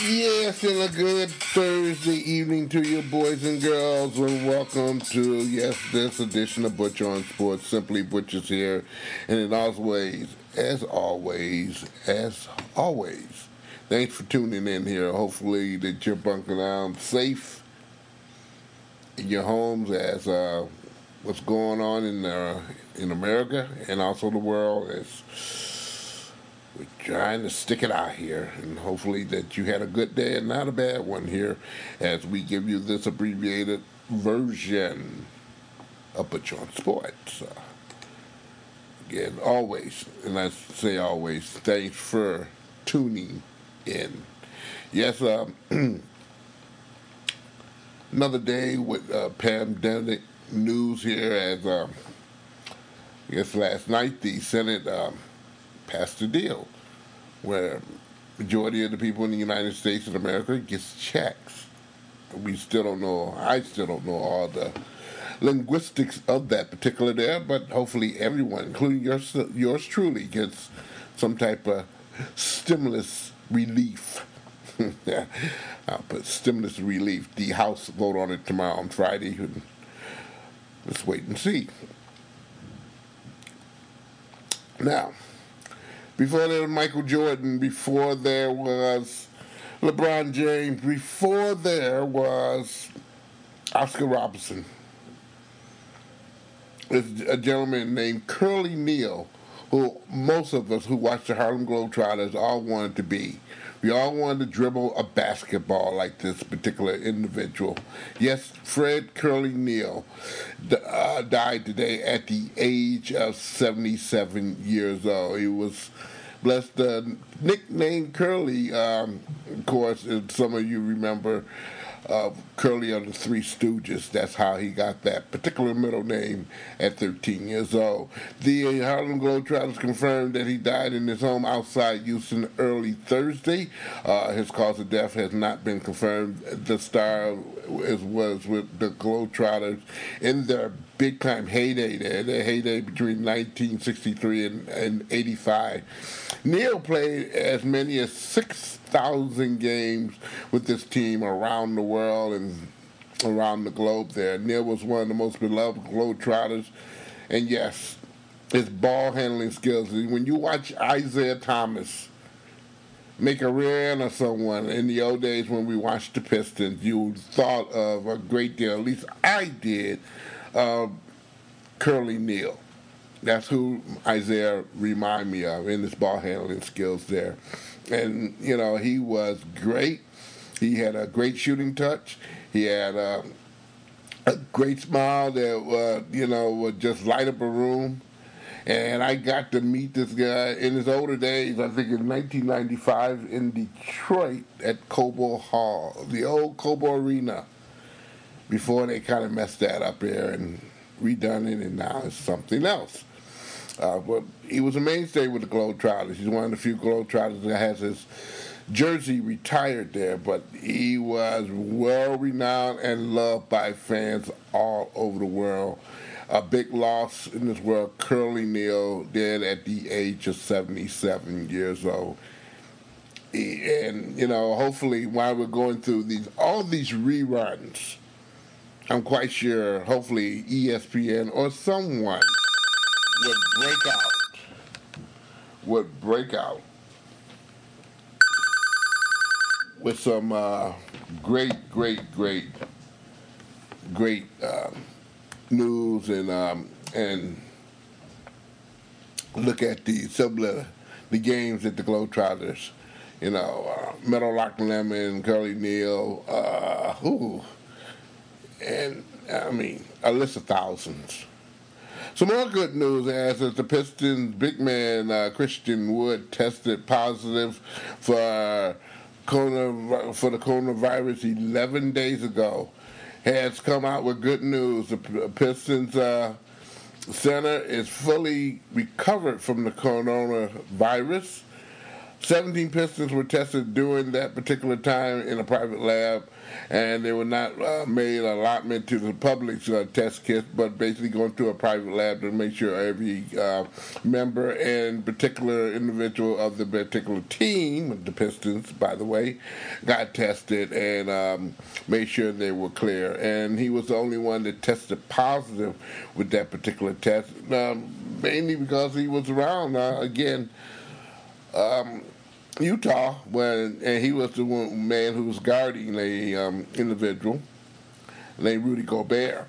Yes, and a good Thursday evening to you, boys and girls, and welcome to, yes, this edition of Butcher on Sports. Simply Butcher's here, and as always, thanks for tuning in here. Hopefully that you're bunking down safe in your homes as what's going on in America and also the world is we're trying to stick it out here, and hopefully that you had a good day and not a bad one here as we give you this abbreviated version of Butcher on Sports. Again, always, and I say always, thanks for tuning in. Yes, another day with pandemic news here as I guess last night the Senate passed a deal where majority of the people in the United States of America gets checks. We still don't know. I still don't know all the linguistics of that particular there, but hopefully everyone, including yours truly, gets some type of stimulus relief. I'll put stimulus relief. The House vote on it tomorrow on Friday. Let's wait and see. Now, before there was Michael Jordan, before there was LeBron James, before there was Oscar Robertson. There's a gentleman named Curly Neal, who most of us who watched the Harlem Globetrotters all wanted to be. We all wanted to dribble a basketball like this particular individual. Yes, Fred Curly Neal died today at the age of 77 years old. He was blessed, nicknamed Curly, of course, as some of you remember, Curly of the Three Stooges. That's how he got that particular middle name at 13 years old. The Harlem Globetrotters confirmed that he died in his home outside Houston early Thursday. His cause of death has not been confirmed. The star was with the Globetrotters in their big-time heyday there, their heyday between 1963 and 85. Neal played as many as 6,000 games with this team around the world and around the globe there. Neal was one of the most beloved Globetrotters, and yes, his ball handling skills. When you watch Isaiah Thomas make a rear end of someone in the old days when we watched the Pistons, you thought of a great deal, at least I did, Curly Neal. That's who Isaiah reminded me of in his ball handling skills there. And, you know, he was great. He had a great shooting touch. He had a great smile that, would just light up a room. And I got to meet this guy in his older days, I think in 1995 in Detroit at Cobo Hall, the old Cobo Arena, before they kind of messed that up there and redone it, and now it's something else. But he was a mainstay with the Globetrotters. He's one of the few Globetrotters that has his jersey retired there, but he was well-renowned and loved by fans all over the world. A big loss in this world, Curly Neal did at the age of 77 years old. And, hopefully while we're going through all these reruns, I'm quite sure, hopefully ESPN or someone would break out with some great news and look at some of the games at the Globetrotters. Meadowlark Lemon, Curly Neal, and I mean a list of thousands. Some more good news as the Pistons big man Christian Wood tested positive for the coronavirus 11 days ago. Has come out with good news. The Pistons center is fully recovered from the coronavirus. 17 Pistons were tested during that particular time in a private lab, and they were not made allotment to the public's test kits, but basically going through a private lab to make sure every member and particular individual of the particular team, the Pistons, by the way, got tested and made sure they were clear. And he was the only one that tested positive with that particular test, mainly because he was around, again, Utah, and he was the one man who was guarding a individual named Rudy Gobert.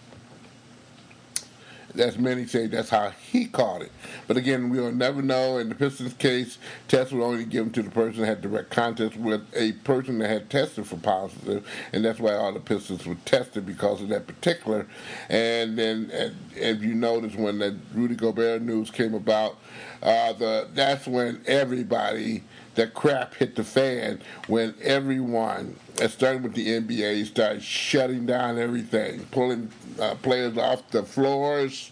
That's many say that's how he caught it. But again, we'll never know. In the Pistons case, tests were only given to the person that had direct contact with a person that had tested for positive, and that's why all the Pistons were tested because of that particular. And then, if you notice, when the Rudy Gobert news came about, that's when everybody, that crap hit the fan, when everyone, starting with the NBA, started shutting down everything, pulling players off the floors,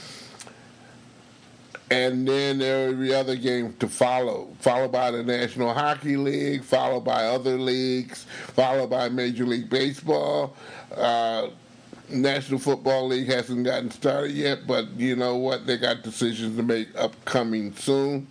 and then every other game to follow, followed by the National Hockey League, followed by other leagues, followed by Major League Baseball. National Football League hasn't gotten started yet, but you know what? They got decisions to make upcoming soon.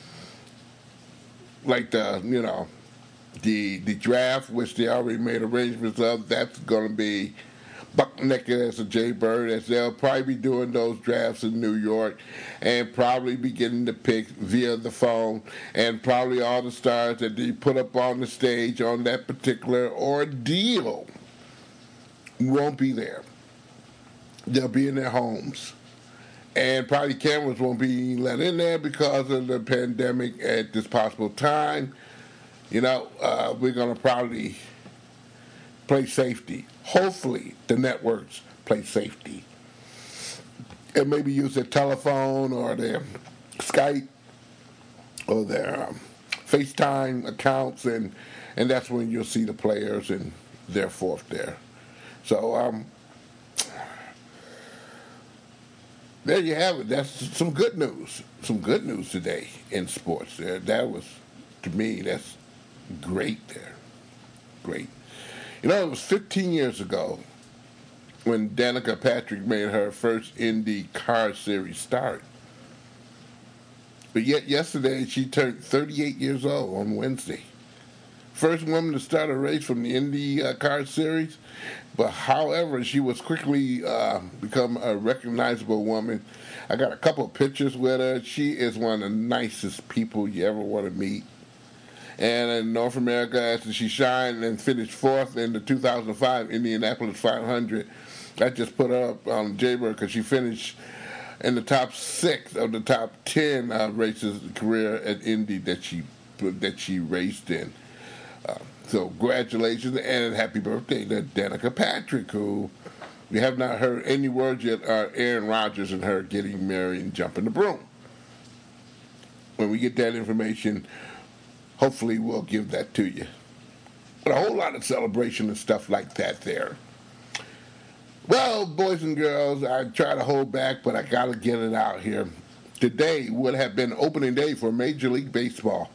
Like the draft, which they already made arrangements of, that's going to be buck naked as a jaybird, as they'll probably be doing those drafts in New York and probably be getting the picks via the phone, and probably all the stars that they put up on the stage on that particular ordeal won't be there. They'll be in their homes. And probably cameras won't be let in there because of the pandemic at this possible time. We're going to probably play safety. Hopefully, the networks play safety. And maybe use their telephone or their Skype or their FaceTime accounts, and that's when you'll see the players and their forth there. So, there you have it. That's some good news. Some good news today in sports. That was, to me, that's great there. Great. It was 15 years ago when Danica Patrick made her first Indy car series start. But yet yesterday she turned 38 years old on Wednesday. First woman to start a race from the Indy car series. But however, she was quickly become a recognizable woman. I got a couple of pictures with her. She is one of the nicest people you ever want to meet. And in North America, after she shined and finished fourth in the 2005 Indianapolis 500, I just put her up on Jaybird because she finished in the top 6 of the top 10 races career at Indy that she raced in. So congratulations and happy birthday to Danica Patrick, who we have not heard any words yet are Aaron Rodgers and her getting married and jumping the broom. When we get that information, hopefully we'll give that to you. But a whole lot of celebration and stuff like that there. Well, boys and girls, I try to hold back, but I got to get it out here. Today would have been opening day for Major League Baseball,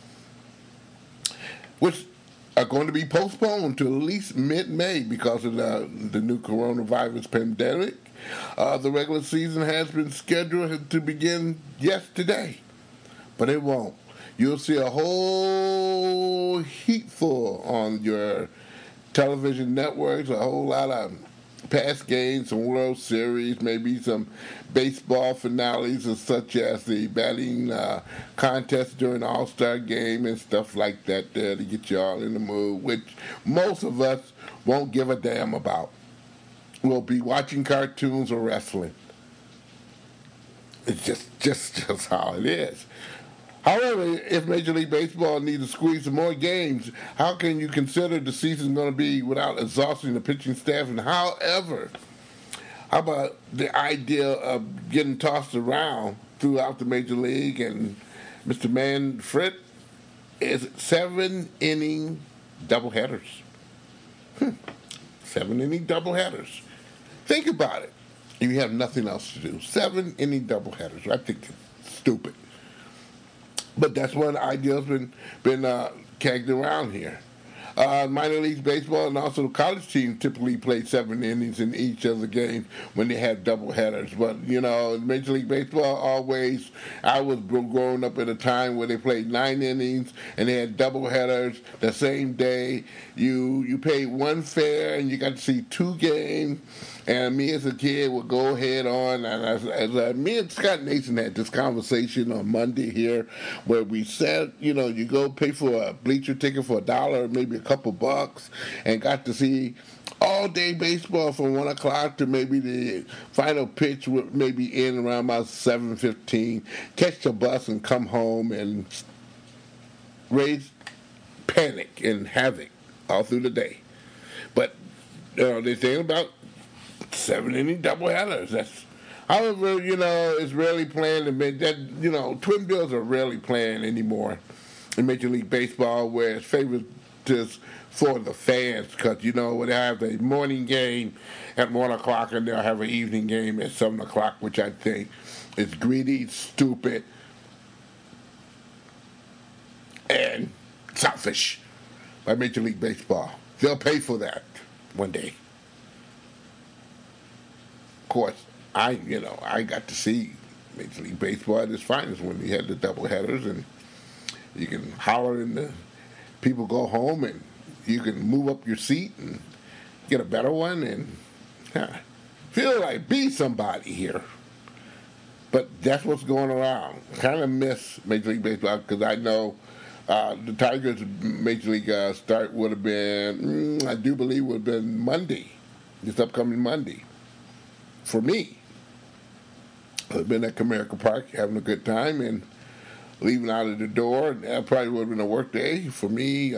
which are going to be postponed to at least mid-May because of the new coronavirus pandemic. The regular season has been scheduled to begin yesterday, but it won't. You'll see a whole heapful on your television networks, a whole lot of past games, some World Series, maybe some baseball finales, such as the batting contest during the All-Star game and stuff like that there to get you all in the mood, which most of us won't give a damn about. We'll be watching cartoons or wrestling. It's just how it is. However, if Major League Baseball needs to squeeze some more games, how can you consider the season going to be without exhausting the pitching staff? And however, how about the idea of getting tossed around throughout the Major League? And Mr. Manfred is 7-inning doubleheaders. 7-inning doubleheaders. Think about it. If you have nothing else to do, 7-inning doubleheaders. I think it's stupid. But that's one idea's been kegged around here. Minor league baseball and also the college teams typically play 7 innings in each of the games when they have double headers. But Major League Baseball always. I was growing up at a time where they played 9 innings and they had double headers the same day. You paid one fare and you got to see 2 games. And me as a kid would go ahead on, and me and Scott Nason had this conversation on Monday here, where we said, you go pay for a bleacher ticket for $1, maybe a couple bucks, and got to see all day baseball from 1 o'clock to maybe the final pitch would maybe end around about 7:15. Catch the bus and come home and raise panic and havoc all through the day. But they think about 7 inning doubleheaders. However, it's rarely playing. Twin bills are rarely playing anymore in Major League Baseball, where it's favored just for the fans, because when they have a morning game at 1 o'clock and they'll have an evening game at 7 o'clock, which I think is greedy, stupid, and selfish by Major League Baseball. They'll pay for that one day. Of course, I got to see Major League Baseball at its finest when we had the doubleheaders, and you can holler and the people go home, and you can move up your seat and get a better one, and feel like be somebody here. But that's what's going around. Kind of miss Major League Baseball, because I know the Tigers' Major League start would have been, I do believe, would have been Monday, this upcoming Monday. For me, I've been at Comerica Park having a good time and leaving out of the door. That probably would have been a work day for me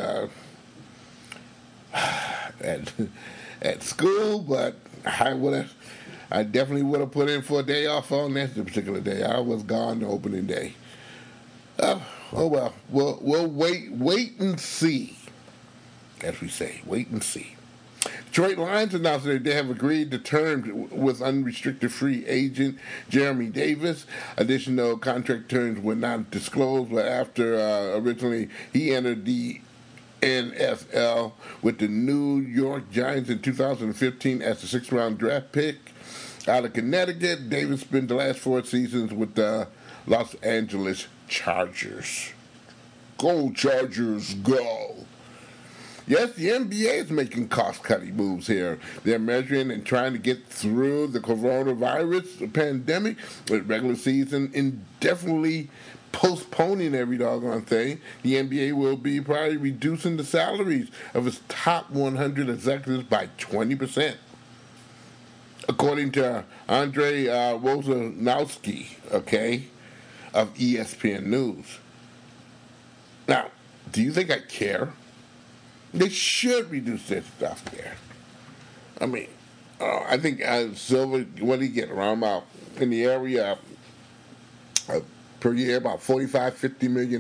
at school, but I definitely would have put in for a day off on that particular day. I was gone the opening day. Oh well, we'll wait and see, as we say, wait and see. Detroit Lions announced that they have agreed to terms with unrestricted free agent Jeremy Davis. Additional contract terms were not disclosed, but after originally he entered the NFL with the New York Giants in 2015 as a 6th-round draft pick out of Connecticut. Davis spent the last 4 seasons with the Los Angeles Chargers. Go Chargers, go! Yes, the NBA is making cost-cutting moves here. They're measuring and trying to get through the coronavirus pandemic with regular season indefinitely postponing every doggone thing. The NBA will be probably reducing the salaries of its top 100 executives by 20%. According to Andre Wojnarowski, of ESPN News. Now, do you think I care? They should reduce their stuff there. I mean, I think Silver, what do you get? Around about, in the area per year, about $45-50 million,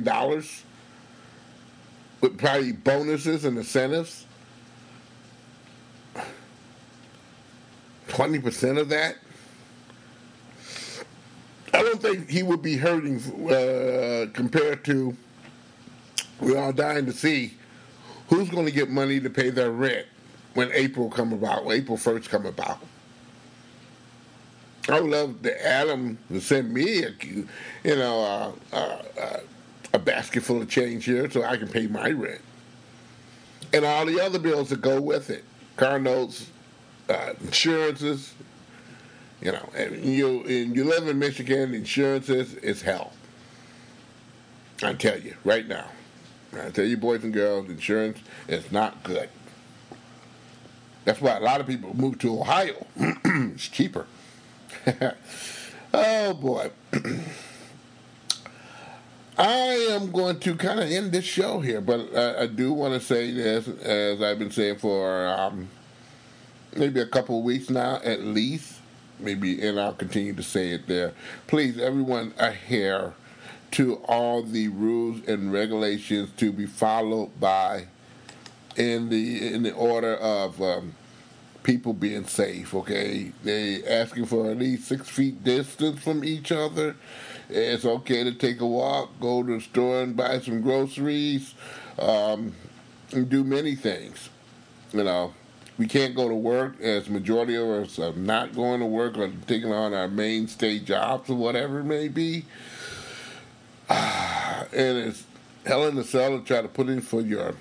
with probably bonuses and incentives. 20% of that. I don't think he would be hurting compared to, we're all dying to see who's going to get money to pay their rent when April 1st come about. I would love Adam to send me a basket full of change here so I can pay my rent. And all the other bills that go with it. Car notes, insurances, and you live in Michigan, insurances is hell. I tell you, right now. I tell you, boys and girls, insurance is not good. That's why a lot of people move to Ohio. It's cheaper. Oh, boy. I am going to kind of end this show here, but I do want to say this, as I've been saying for maybe a couple of weeks now, at least. And I'll continue to say it there. Please, everyone, adhere to all the rules and regulations to be followed by in the order of people being safe, okay? They asking for at least 6 feet distance from each other. It's okay to take a walk, go to the store and buy some groceries, and do many things. You know, we can't go to work, as majority of us are not going to work or taking on our mainstay jobs or whatever it may be. And it's hell in the cell to try to put in for your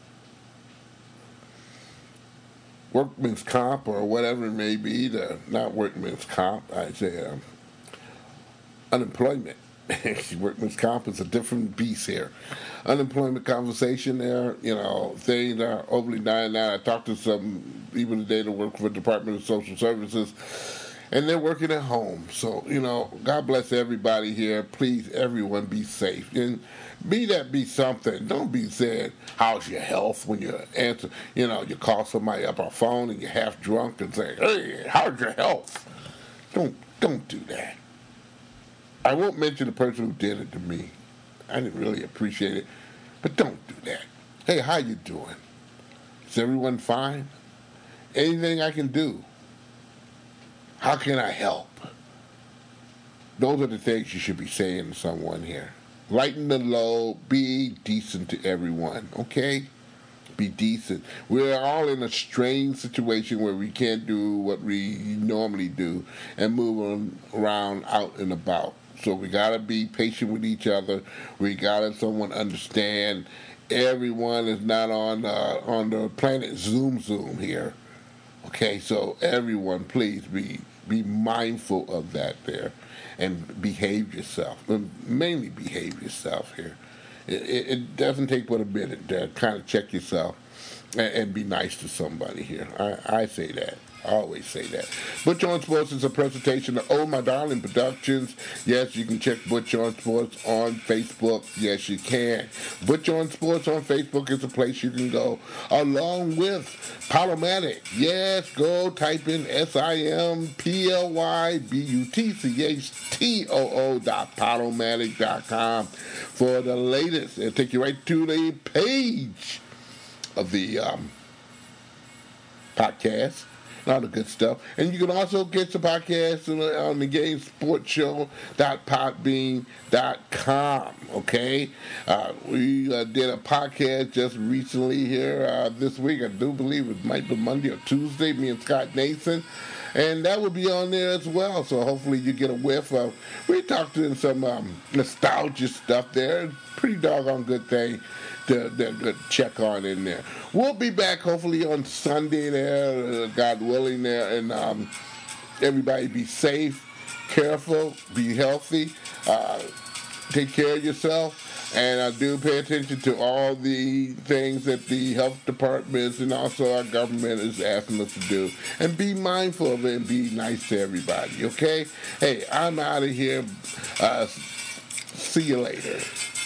workman's comp or whatever it may be, not workman's comp, I say unemployment. Workman's comp is a different beast here. Unemployment conversation there, things are overly dying now. I talked to some people today that work for the Department of Social Services, and they're working at home. So, God bless everybody here. Please, everyone, be safe. And be something. Don't be saying, how's your health, when you answer, you call somebody up on phone and you're half drunk and say, hey, how's your health? Don't do that. I won't mention the person who did it to me. I didn't really appreciate it. But don't do that. Hey, how you doing? Is everyone fine? Anything I can do? How can I help? Those are the things you should be saying to someone here. Lighten the load. Be decent to everyone, okay? Be decent. We're all in a strange situation where we can't do what we normally do and move around out and about. So we got to be patient with each other. We got to someone understand everyone is not on the planet Zoom here. Okay, so everyone, please be mindful of that there and behave yourself. Mainly behave yourself here. It doesn't take but a minute to kind of check yourself and be nice to somebody here. I say that. I always say that. Butch on Sports is a presentation of Oh My Darling Productions. Yes, you can check Butch on Sports on Facebook. Yes, you can. Butch on Sports on Facebook is a place you can go. Along with Podomatic. Yes, go type in SIMPLYBUTCHTOO.podomatic.com for the latest. It'll take you right to the page of the podcast. All the good stuff. And you can also get the podcast on the GameSportsShow.podbean.com. Okay? We did a podcast just recently here this week. I do believe it might be Monday or Tuesday, me and Scott Nathan. And that will be on there as well. So hopefully you get a whiff of. We talked in some nostalgia stuff there. Pretty doggone good thing to check on in there. We'll be back hopefully on Sunday there, God willing there, and everybody be safe, careful, be healthy, take care of yourself, and do pay attention to all the things that the health departments and also our government is asking us to do, and be mindful of it and be nice to everybody, okay? Hey, I'm out of here. See you later.